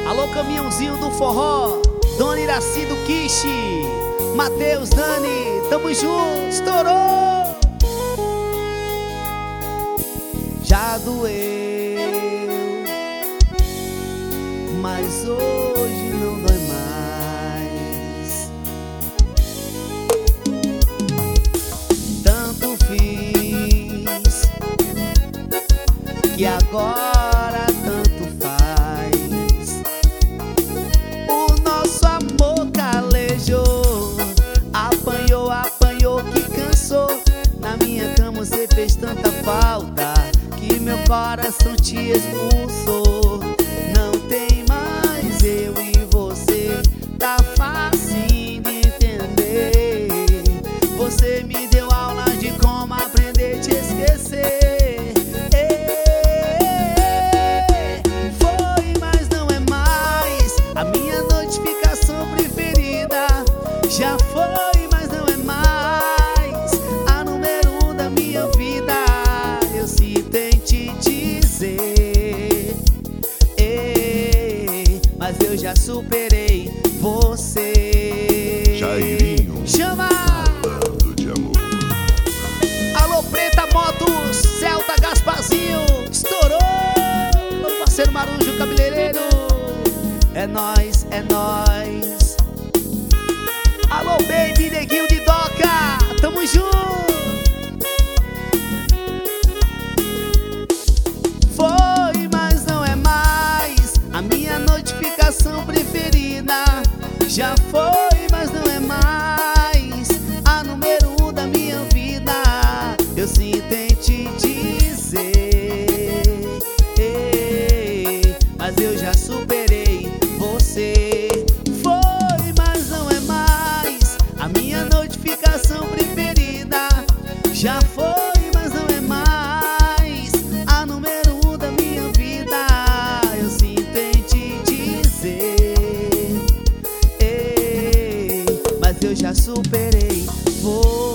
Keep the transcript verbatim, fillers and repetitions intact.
Alô, caminhãozinho do forró, Dona Iraci do Quiche, Matheus, Dani, tamo junto, estourou. Já doeu, mas hoje não dói mais. Tanto fiz que agora tanto faz. O nosso amor calejou, apanhou, apanhou que cansou. Na minha cama você fez tanta falta que meu coração te expulsou. Não tem mais eu e você, tá fácil de entender. Você me deu aulas de como aprender a te esquecer. Foi, mas não é mais a minha notificação preferida. Já foi, mas não é mais a número um da minha vida. Eu sinto em te dizer, ei, mas eu já superei você. Jairinho, chama! falando de amor. Alô, Preta Motos, Celta Gasparzinho, estourou! Meu parceiro Marujo Cabeleireiro, é nóis, é nóis. Alô, baby, neguinho de doca, tamo junto. Foi, mas não é mais a minha notificação preferida. Já foi, mas não é mais a número um da minha vida. Eu sinto em te dizer, ei, mas eu já superei você. Foi, mas não é mais a minha notificação preferida. Já foi, mas não é mais a número um da minha vida. Eu sinto em te dizer, ei, mas eu já superei você.